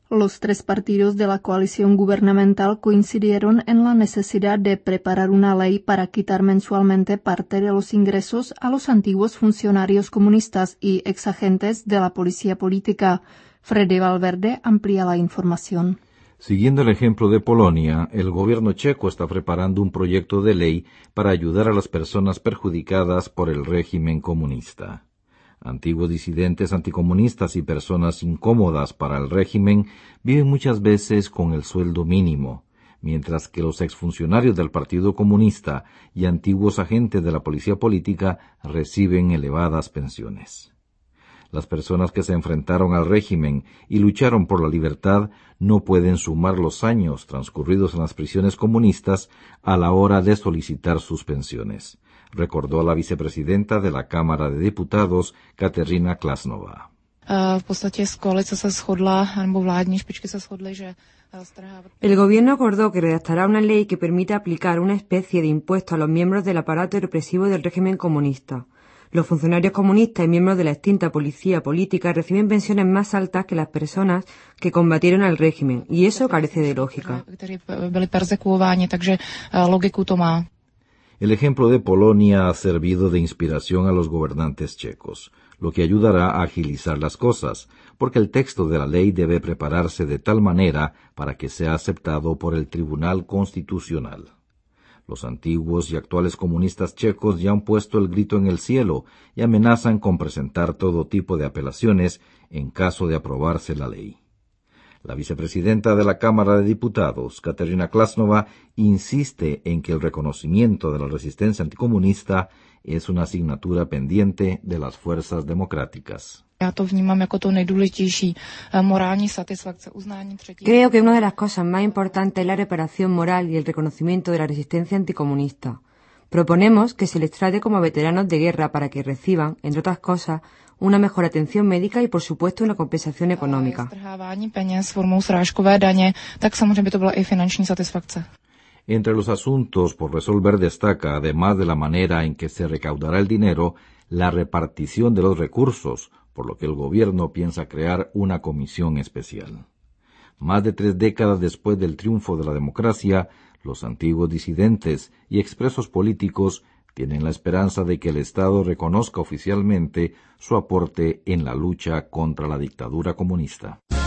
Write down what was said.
Los tres partidos de la coalición gubernamental coincidieron en la necesidad de preparar una ley para quitar mensualmente parte de los ingresos a los antiguos funcionarios comunistas y exagentes de la policía política. Freddy Valverde amplía la información. Siguiendo el ejemplo de Polonia, el gobierno checo está preparando un proyecto de ley para ayudar a las personas perjudicadas por el régimen comunista. Antiguos disidentes anticomunistas y personas incómodas para el régimen viven muchas veces con el sueldo mínimo, mientras que los exfuncionarios del Partido Comunista y antiguos agentes de la policía política reciben elevadas pensiones. Las personas que se enfrentaron al régimen y lucharon por la libertad no pueden sumar los años transcurridos en las prisiones comunistas a la hora de solicitar sus pensiones, recordó la vicepresidenta de la Cámara de Diputados, Kateřina Klasnová. El gobierno acordó que redactará una ley que permita aplicar una especie de impuesto a los miembros del aparato represivo del régimen comunista. Los funcionarios comunistas y miembros de la extinta policía política reciben pensiones más altas que las personas que combatieron al régimen, y eso carece de lógica. El ejemplo de Polonia ha servido de inspiración a los gobernantes checos, lo que ayudará a agilizar las cosas, porque el texto de la ley debe prepararse de tal manera para que sea aceptado por el Tribunal Constitucional. Los antiguos y actuales comunistas checos ya han puesto el grito en el cielo y amenazan con presentar todo tipo de apelaciones en caso de aprobarse la ley. La vicepresidenta de la Cámara de Diputados, Kateřina Klasnová, insiste en que el reconocimiento de la resistencia anticomunista es una asignatura pendiente de las fuerzas democráticas. Creo que una de las cosas más importantes es la reparación moral y el reconocimiento de la resistencia anticomunista. Proponemos que se les trate como veteranos de guerra para que reciban, entre otras cosas, una mejor atención médica y, por supuesto, una compensación económica. Entre los asuntos por resolver destaca, además de la manera en que se recaudará el dinero, la repartición de los recursos, por lo que el gobierno piensa crear una comisión especial. Más de 3 décadas después del triunfo de la democracia, los antiguos disidentes y expresos políticos tienen la esperanza de que el Estado reconozca oficialmente su aporte en la lucha contra la dictadura comunista.